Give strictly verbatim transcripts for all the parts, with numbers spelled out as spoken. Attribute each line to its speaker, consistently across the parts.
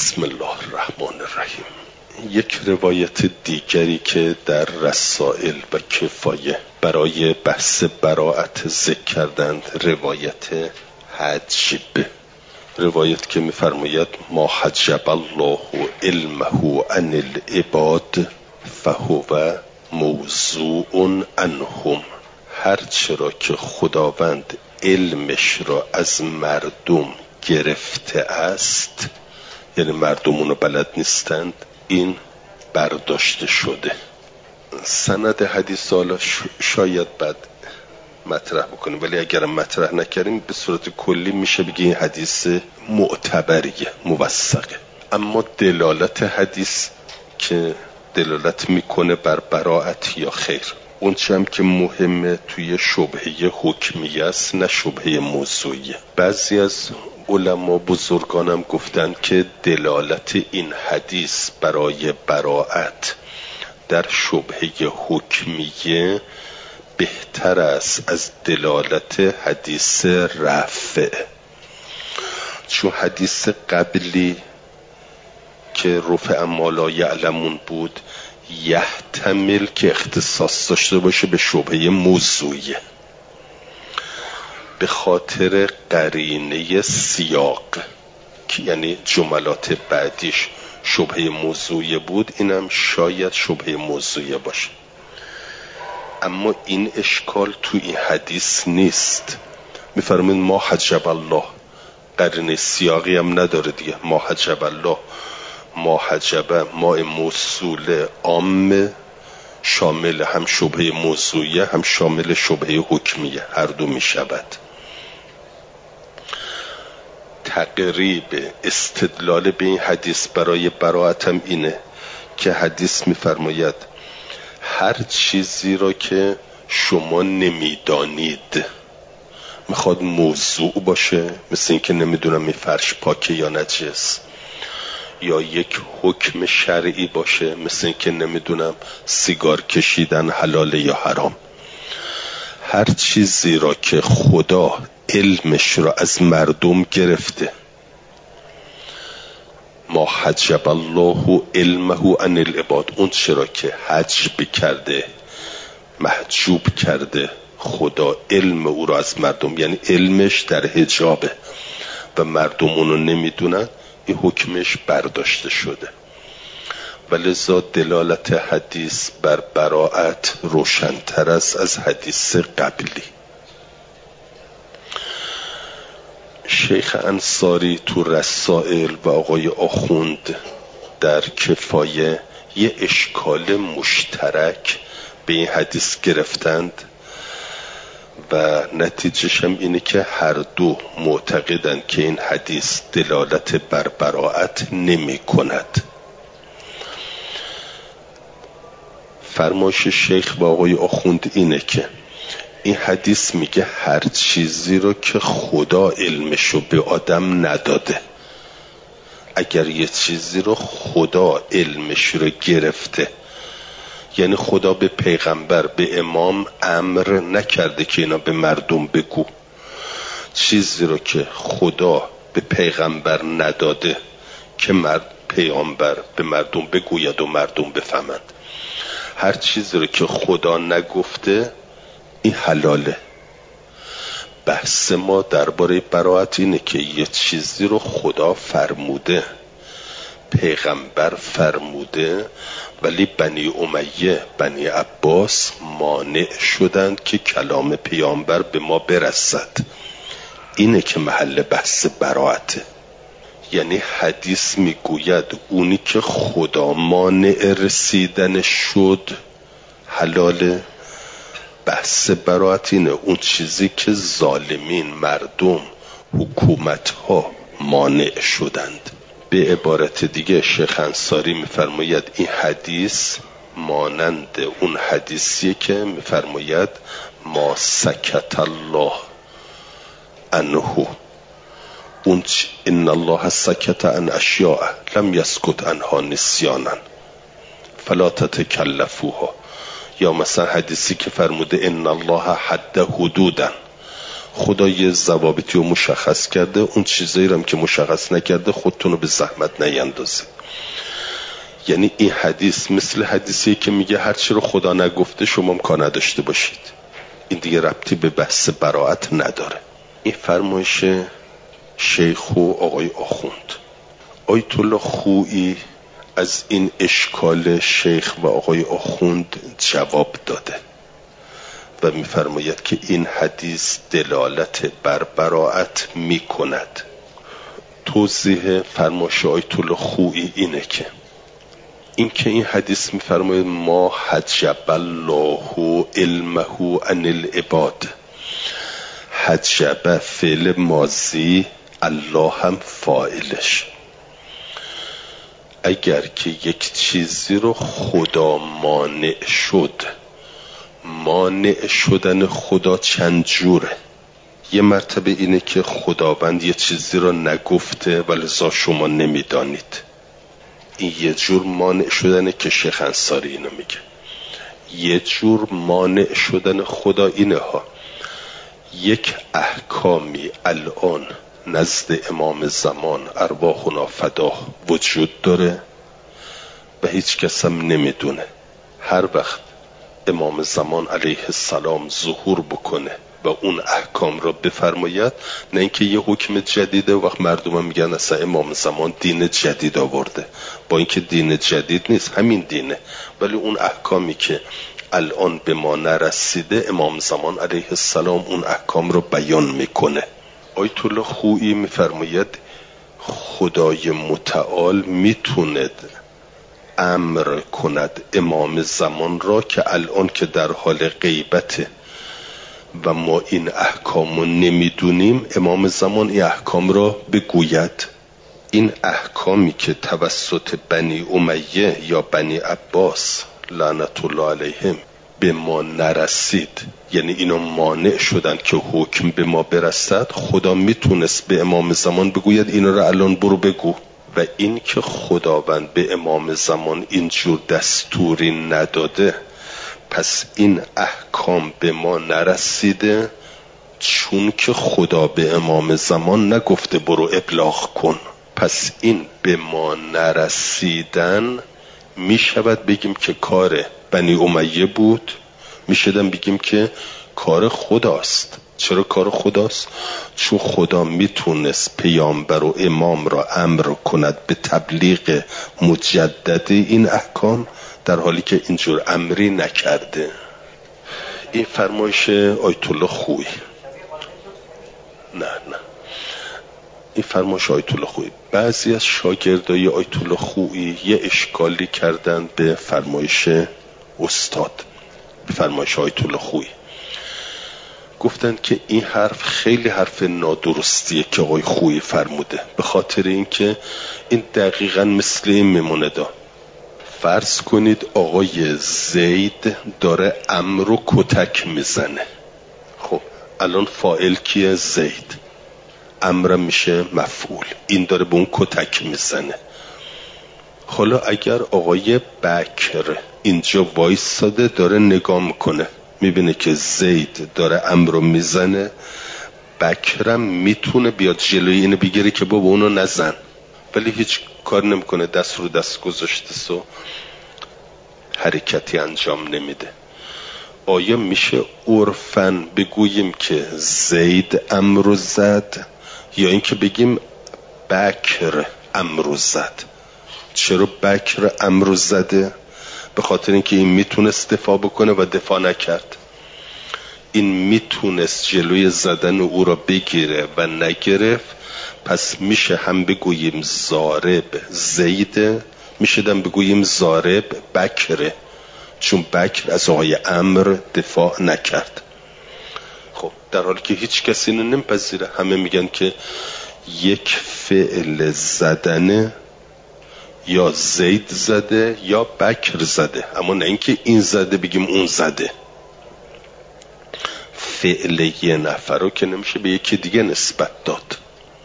Speaker 1: بسم الله الرحمن الرحیم. یک روایت دیگری که در رسائل و کفایه برای بحث براءت ذکر کردند روایت حجب، روایت که می‌فرماید ما حجب الله علمه عن العباد فهو موضوع عنهم. هر چرا که خداوند علمش را از مردم گرفته است، یعنی مردم اونو بلد نیستند، این برداشته شده. سند حدیث حالا شاید بعد مطرح بکنیم، ولی اگر مطرح نکردیم به صورت کلی میشه بگی این حدیث معتبریه، موثقه. اما دلالت حدیث که دلالت میکنه بر براءت یا خیر، اون چه هم که مهمه توی شبهه حکمیه است نه شبهه موضوعیه. بعضی از علما بزرگانم گفتن که دلالت این حدیث برای براءت در شبهه حکمیه بهتر است از دلالت حدیث رفع، چون حدیث قبلی که رفع ما لا یعلمون بود یحتمل که اختصاص داشته باشه به شبهه موضوعیه، به خاطر قرینه سیاق که یعنی جملات بعدیش شبهه موضوعیه بود، اینم شاید شبهه موضوعیه باشه. اما این اشکال تو این حدیث نیست. میفرمین ما حجب الله، قرینه سیاقی هم نداره دیگه. ما حجب الله، ما حجبه ما موصول عام، شامل هم شبهه موضوعیه هم شامل شبهه حکمیه، هر دو میشود. تقریب استدلال به این حدیث برای براءت هم اینه که حدیث میفرماید هر چیزی را که شما نمیدانید، میخواد موضوع باشه، مثل این که نمیدونم این فرش پاکه یا نجس، یا یک حکم شرعی باشه، مثل این که نمیدونم سیگار کشیدن حلاله یا حرام. هر چیزی را که خدا علمش را از مردم گرفته، ما حجب الله علمه عن العباد، اون چرا که حجب کرده، محجوب کرده خدا علم او را از مردم، یعنی علمش در حجابه و مردم اونو نمیدونن، این حکمش برداشته شده. ولذا دلالت حدیث بر براءت روشن‌تر است از حدیث قبلی. شیخ انصاری تو رسائل و آقای آخوند در کفایه یه اشکال مشترک به این حدیث گرفتند و نتیجهش هم اینه که هر دو معتقدند که این حدیث دلالت بر براءت نمی کند. فرمایش شیخ با آقای آخوند اینه که این حدیث میگه هر چیزی رو که خدا علمشو به آدم نداده، اگر یه چیزی رو خدا علمش رو گرفته، یعنی خدا به پیغمبر به امام امر نکرده که اینا به مردم بگو، چیزی رو که خدا به پیغمبر نداده که مرد پیغمبر به مردم بگوید و مردم بفهمند، هر چیزی رو که خدا نگفته این حلاله. بحث ما درباره براءت اینه که یه چیزی رو خدا فرموده، پیغمبر فرموده، ولی بنی امیه، بنی عباس مانع شدند که کلام پیامبر به ما برسد. اینه که محل بحث براءته. یعنی حدیث میگوید اونی که خدا مانع رسیدن شد حلاله. بحث براءت اینه اون چیزی که ظالمین، مردم، حکومت ها مانع شدند. به عبارت دیگه شیخ انصاری میفرماید این حدیث مانند اون حدیثیه که میفرماید ما سکت الله عنه، اون ان الله سکت عن اشیاء لم یسکت عنها نسیانا فلا تتکلفوها. یا مثلا حدیثی که فرموده ان الله حد حدودا، خدا یه ضوابطی رو مشخص کرده، اون چیزایی رو هم که مشخص نکرده خودتون رو به زحمت نیندازید. یعنی این حدیث مثل حدیثی که میگه هر چی رو خدا نگفته شما کار نداشته باشید. این دیگه ربطی به بحث براءت نداره. این فرمایش شیخ و آقای آخوند. آیت الله خویی از این اشکال شیخ و آقای آخوند جواب داده و میفرماید که این حدیث دلالت بر براءت میکند. توضیح فرمایش آیت الله خویی اینه که این که این حدیث میفرماید ما حجب الله علمه عن العباد، حجب فعل ماضی، الله هم فاعلش. اگر که یک چیزی رو خدا مانع شد، مانع شدن خدا چند جوره. یه مرتبه اینه که خداوند یه چیزی رو نگفته ولذا شما نمیدانید، این یه جور مانع شدن که شیخ انصاری اینو میگه. یه جور مانع شدن خدا اینه ها، یک احکامی الان نزد امام زمان ارواحنا فداه وجود داره و هیچ کس هم نمیدونه. هر وقت امام زمان علیه السلام ظهور بکنه و اون احکام را بفرماید، نه اینکه یه حکم جدیده وقت مردم هم میگن اصلا امام زمان دین جدید آورده، با اینکه دین جدید نیست، همین دینه، ولی اون احکامی که الان به ما نرسیده امام زمان علیه السلام اون احکام رو بیان میکنه. آیت الله خویی میفرماید خدای متعال میتوند امر کند امام زمان را که الان که در حال غیبته و ما این احکام رو نمیدونیم، امام زمان این احکام را بگوید. این احکامی که توسط بنی امیه یا بنی عباس لعنت الله علیهم به ما نرسید، یعنی اینا مانع شدن که حکم به ما برسد، خدا میتونست به امام زمان بگوید اینا را الان برو بگو. و این که خداوند به امام زمان اینجور دستوری نداده، پس این احکام به ما نرسیده چون که خدا به امام زمان نگفته برو ابلاغ کن. پس این به ما نرسیدن می شود بگیم که کار بنی امیه بود، می شدن بگیم که کار خداست. چرا کار خداست؟ چون خدا میتونست پیامبر و امام را امر کند به تبلیغ مجدد این احکام، در حالی که اینجور امری نکرده. این فرمایش آیت الله خویی. نه نه این فرمایش آیت الله خویی. بعضی از شاگردای آیت الله خویی یه اشکالی کردن به فرمایش استاد، به فرمایش آیت الله خویی. گفتن که این حرف خیلی حرف نادرستیه که آقای خویی فرموده، به خاطر اینکه این دقیقاً مثل این میمونه. دا فرض کنید آقای زید داره امر و کتک میزنه. خب الان فاعل کیه؟ زید. امر میشه مفعول، این داره به اون کتک میزنه. حالا اگر آقای بکر اینجا وایساده داره نگاه میکنه، میبینه که زید داره امر رو میزنه، بکرم میتونه بیاد جلوی اینو بگیره که بابا اونو نزن، ولی هیچ کار نمیکنه، دست رو دست گذاشته سو حرکتی انجام نمیده. آیا میشه عرفاً بگوییم که زید امر رو زد یا اینکه بگیم بکر امر رو زد؟ چرا بکر امر رو زده؟ به خاطر اینکه این میتونست دفاع بکنه و دفاع نکرد. این میتونست جلوی زدن او را بگیره و نگرفت، پس میشه هم بگوییم زارب زیده، میشه هم بگوییم زارب بکره، چون بکر از آقای امر دفاع نکرد. خب در حالی که هیچ کسی اینو نمیپذیره، همه میگن که یک فعل زدنه یا زید زده یا بکر زده، اما نه اینکه این زده بگیم اون زده. فعل یه نفر رو که نمیشه به یکی دیگه نسبت داد.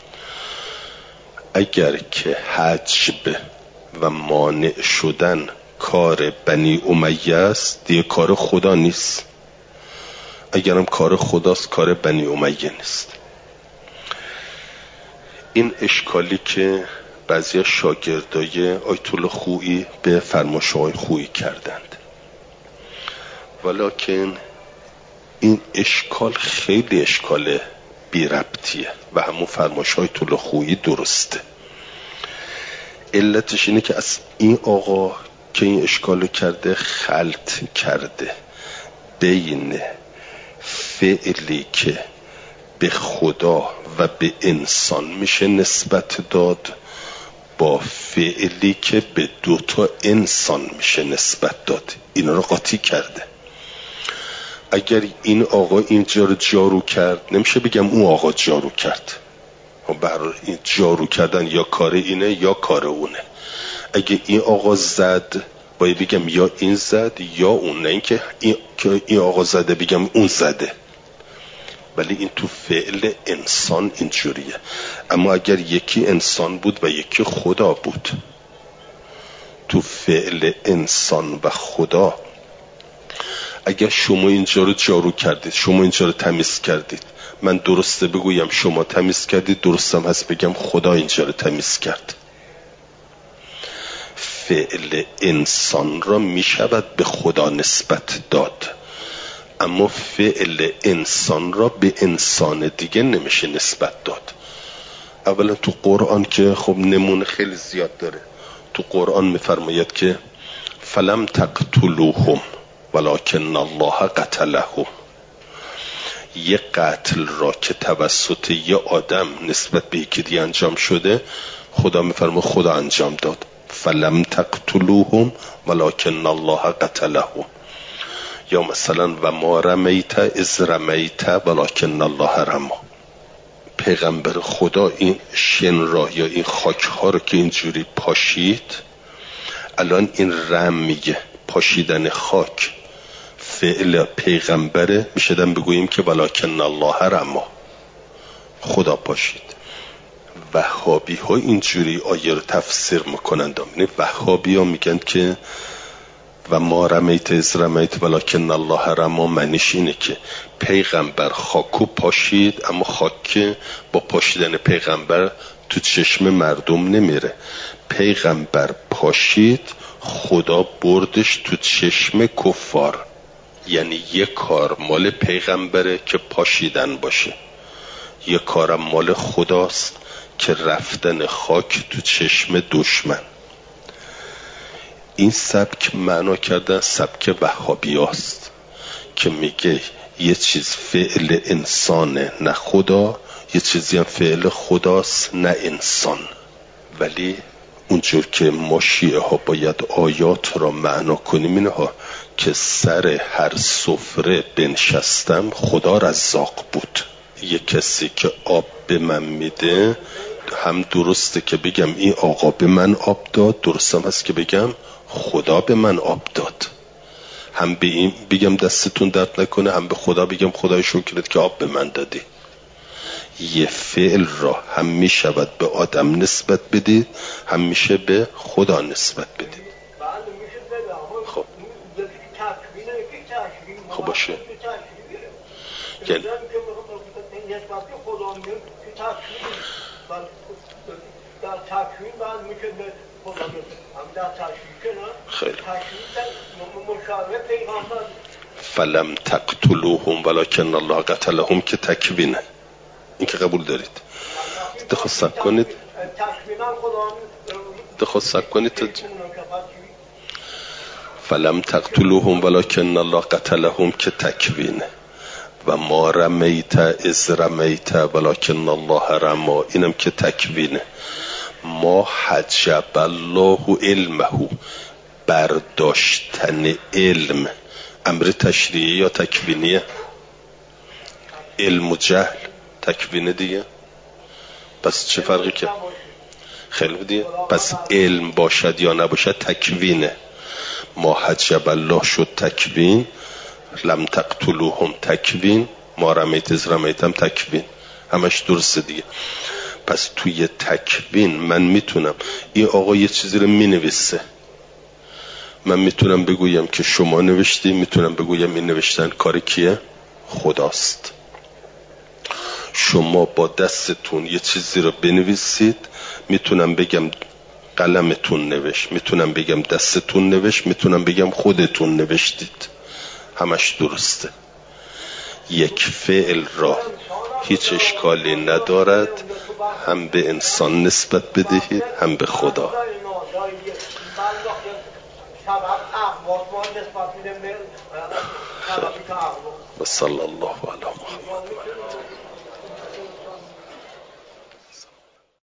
Speaker 1: اگر که حجب و مانع شدن کار بنی امیه است، دیگه کار خدا نیست. اگرم کار خداست کار بنی امیه نیست. این اشکالی که بعضی شاگردای آیت الله خویی به فرمایش آقای خویی کردند، ولکن این اشکال خیلی اشکال بی ربطیه و همون فرمایش های آیت الله خویی درسته. علتش اینه که از این آقا که این اشکال کرده خلط کرده بین فعلی که به خدا و به انسان میشه نسبت داد با فعلی که به دوتا انسان میشه نسبت داد. اینا رو قاطی کرده. اگر این آقا اینجا رو جارو کرد نمیشه بگم اون آقا جارو کرد. برای این جارو کردن یا کار اینه یا کار اونه. اگه این آقا زد باید بگم یا این زد یا اون، نه اینکه این که این آقا زده بگم اون زده. ولی این تو فعل انسان اینجوریه. اما اگر یکی انسان بود و یکی خدا بود، تو فعل انسان و خدا اگر شما اینجا رو جارو کردید، شما اینجا رو تمیز کردید، من درسته بگویم شما تمیز کردید، درستم هست بگم خدا اینجا رو تمیز کرد. فعل انسان را می شود به خدا نسبت داد، اما فعل انسان را به انسان دیگه نمیشه نسبت داد. اولا تو قرآن که خب نمونه خیلی زیاد داره. تو قرآن میفرماید که فلم تقتلوهم ولکن الله قتلهم. یه قتل را که توسط یه آدم نسبت به یکی دیگه انجام شده، خدا میفرماید خدا انجام داد. فلم تقتلوهم ولکن الله قتلهم. یا مثلا و ما رمیت از رمیت ولکن الله رما. پیغمبر خدا این شن را یا این خاک ها رو که اینجوری پاشید، الان این رمیه پاشیدن خاک فعل پیغمبره، میشدن بگوییم که ولکن الله رما، خدا پاشید. وهابی ها اینجوری آیه رو تفسیر میکنند. یعنی وهابی ها میگن که و ما رمیت از رمیت ولکن الله رما، معنیش اینه که پیغمبر خاکو پاشید، اما خاک با پاشیدن پیغمبر تو چشم مردم نمیره. پیغمبر پاشید، خدا بردش تو چشم کفار. یعنی یک کار مال پیغمبره که پاشیدن باشه، یک کارم مال خداست که رفتن خاک تو چشم دشمن. این سبک معنا کردن سبک وهابی هست که میگه یه چیز فعل انسانه نه خدا، یه چیزی هم فعل خداست نه انسان. ولی اونجور که ما شیعه ها باید آیات را معنا کنیم اینه ها که سر هر سفره بنشستم خدا رزاق بود. یه کسی که آب به من میده هم درسته که بگم این آقا به من آب داد، درستم هست که بگم خدا به من آب داد. هم به این بگم دستتون درد نکنه، هم به خدا بگم خدای شکرت که آب به من دادی. یه فعل را هم می شود به آدم نسبت بدید، هم میشه به خدا نسبت بدید. خب خب باشه. یعنی خیلی فلم تقتلوهم ولکن الله قتلهم که تکوینه. این که قبول دارید؟ دخواست کنید دخواست کنید فلم تقتلوهم ولکن الله قتلهم که تکوینه. و ما رمیت از رمیت ولکن الله رما، اینم که تکوینه. ما حجب الله علمه، برداشتن علم. امر تشریعی یا تکوینیه؟ علم و جهل تکوینه دیگه. پس چه فرقی که خیلی دیگه. پس علم باشد یا نباشد تکوینه. ما حجب الله شد تکوین، لم تقتلوهم تکوین، ما رمیت از رمیتم تکوین، همش درسته دیگه. پس توی تکوین من میتونم این آقا یه چیزی رو مینویسه، من میتونم بگویم که شما نوشتی، میتونم بگویم این نوشتن کار کیه؟ خداست. شما با دستتون یه چیزی رو بنویسید، میتونم بگم قلمتون نوشت، میتونم بگم دستتون نوشت، میتونم بگم خودتون نوشتید، همش درسته. یک فعل را هیچ اشکالی ندارد هم به انسان نسبت بدهید هم به خدا. و صلی الله علی محمد.